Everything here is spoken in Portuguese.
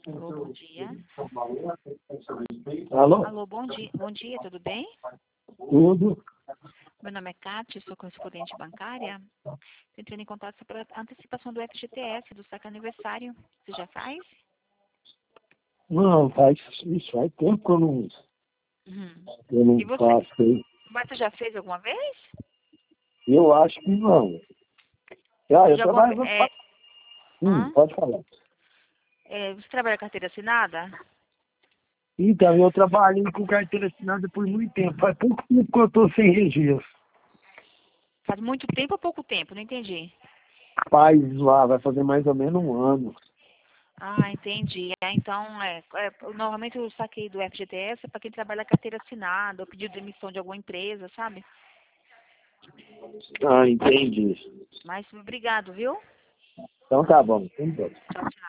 Alô, bom dia. Alô? Alô, bom dia. Bom dia, tudo bem? Tudo? Meu nome é Cátia, sou correspondente bancária. Estou entrando em contato para antecipação do FGTS, do saque aniversário. Você já faz? Não, isso faz tempo que Uhum. eu não E você? faço isso. Mas você já fez alguma vez? Eu acho que não. Ah, eu Já alguma trabalho vez? no... Hã? Pode falar. Você trabalha carteira assinada? Então, eu trabalhei com carteira assinada por muito tempo. Faz pouco tempo que eu estou sem registro. Faz muito tempo ou pouco tempo? Não entendi. Faz lá, vai fazer mais ou menos um ano. Ah, entendi. Então, normalmente o saque do FGTS é para quem trabalha carteira assinada ou pedido de demissão de alguma empresa, sabe? Ah, entendi. Mas obrigado, viu? Então tá bom. Então. Tchau, tchau.